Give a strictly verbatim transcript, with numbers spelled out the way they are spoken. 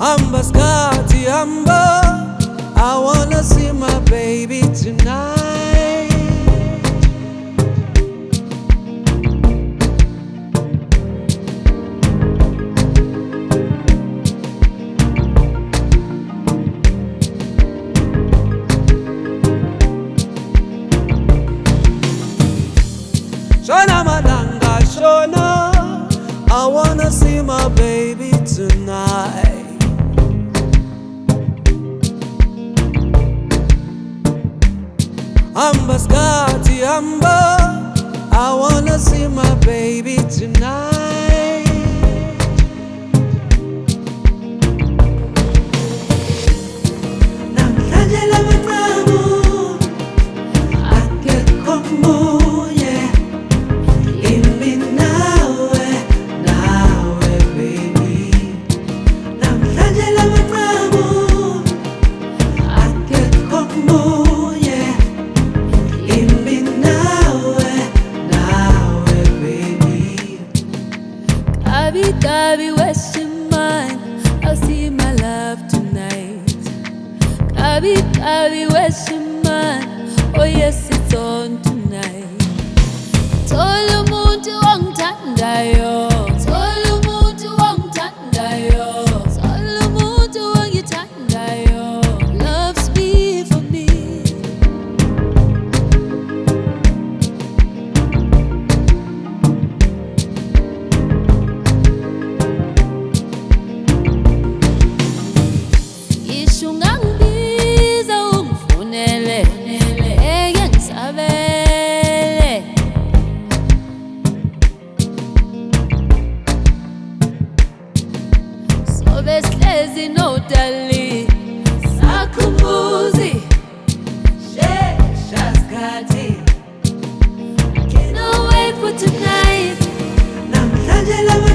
Amba skati amba, I wanna see my baby tonight. Shona Malanga, Shona, I wanna see my baby tonight. Amba skati amba, I wanna see my baby tonight. Namhlanje lamanqamu akekho munye, imi nawe, nawe baby. Namhlanje lamanqamu akekho munye, Kabi, Kabi, waste your mind. I'll see my love tonight. Kabi, Kabi, waste your mind. Oh yes, it's on tonight. Tolu muntu wangithandayo, tolu muntu wangithandayo, tolu muntu wangithandayo. Loves me for me. Ungangibiza ungifunele, eke ngisabele. Sobe sihlezi nodali, sakhumbuzi, shesha skhathi. I cannot wait for tonight. Namhlanje lamanqamu